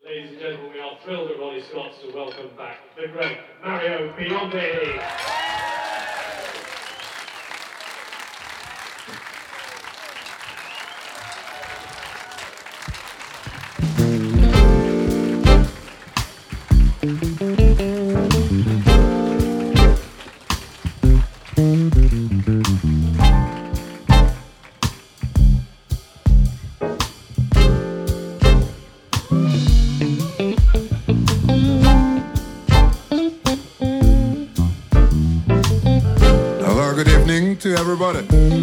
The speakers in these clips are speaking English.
Ladies and gentlemen, we are thrilled at Ronnie Scott's to welcome back the great Mario Biondi. To everybody,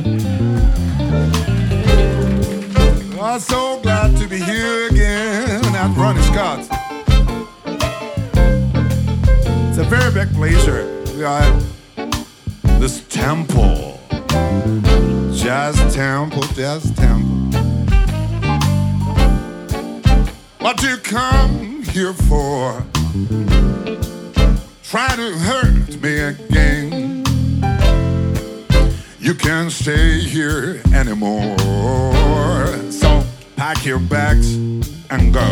I'm so glad to be here again at Ronnie Scott's. It's a very big pleasure. We got this temple, jazz temple. What you come here for? Try to hurt me again. You can't stay here anymore. So pack your bags and go.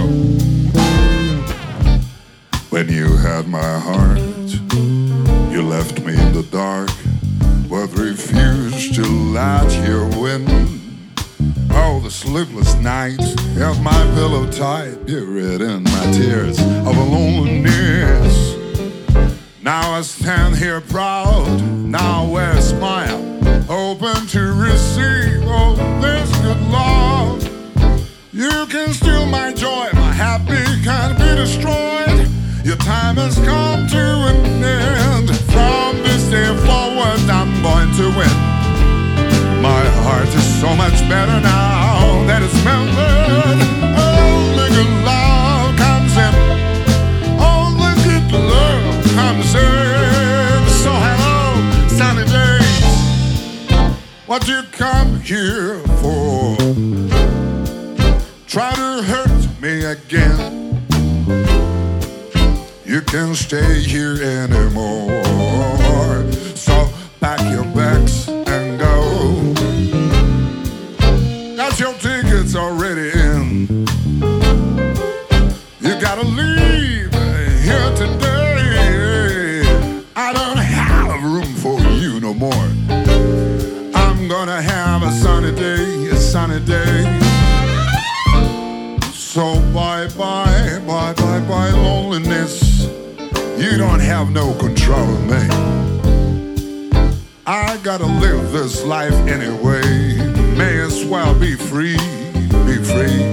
When you had my heart, you left me in the dark, but refused to let you win. Oh, the sleepless nights held my pillow tight, buried in my tears of loneliness. Now I stand here proud, now I wear a smile, open to receive all this good love. You can steal my joy, my happy can't be destroyed. Your time has come to an end. From this day forward, I'm going to win. My heart is so much better now that it's melted. Only good love comes in. Only good love comes in. So hello, sunny days. What you come here for? Try to hurt me again. You can't stay here anymore. So pack your bags and go. Got your tickets already in. You gotta leave here today. I don't have room for you no more. I'm gonna have a sunny day, a sunny day. So bye-bye, bye-bye, loneliness. You don't have no control of me. I gotta live this life anyway. May as well be free, be free.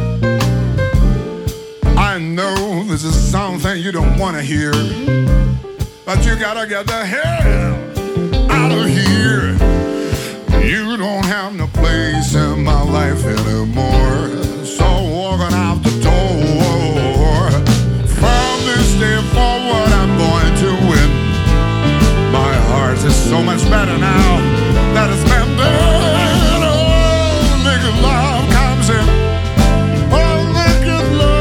I know this is something you don't wanna hear, but you gotta get the hell out of here. You don't have no place in my life anymore. So walking out the door. From this day forward, I'm going to win. My heart is so much better now that it's mended. Only good love comes in. Only good love.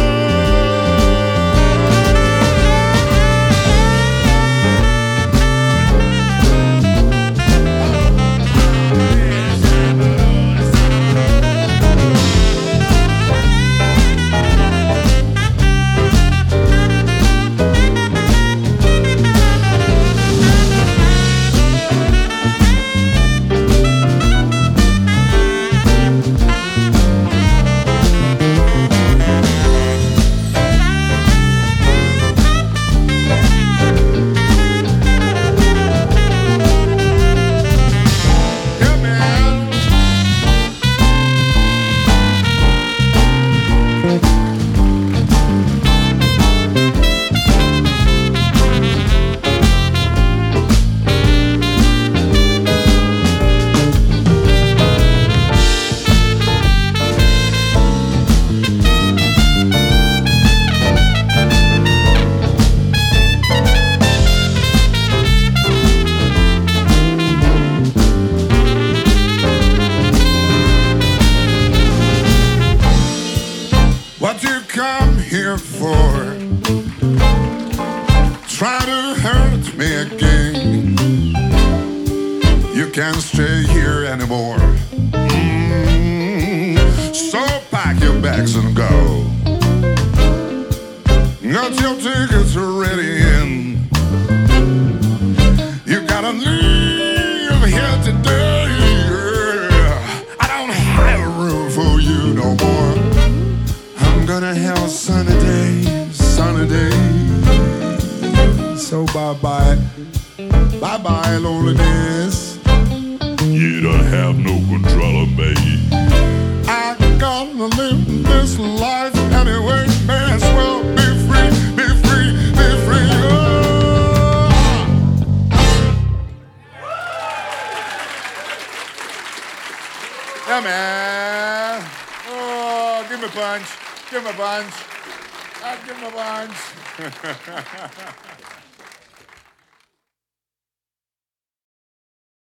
What you come here for? Try to hurt me again. You can't stay here anymore. So pack your bags and go. but your tickets are ready in. You gotta leave here today. I don't have room for you no more. I'm gonna have a sunny day, sunny day. So bye-bye, bye-bye loneliness. You don't have no control of me. I gotta live this life anyway. May as well be free, be free, be free. Oh. Yeah, man. Oh, give me a punch. Give me a punch. Give me a punch.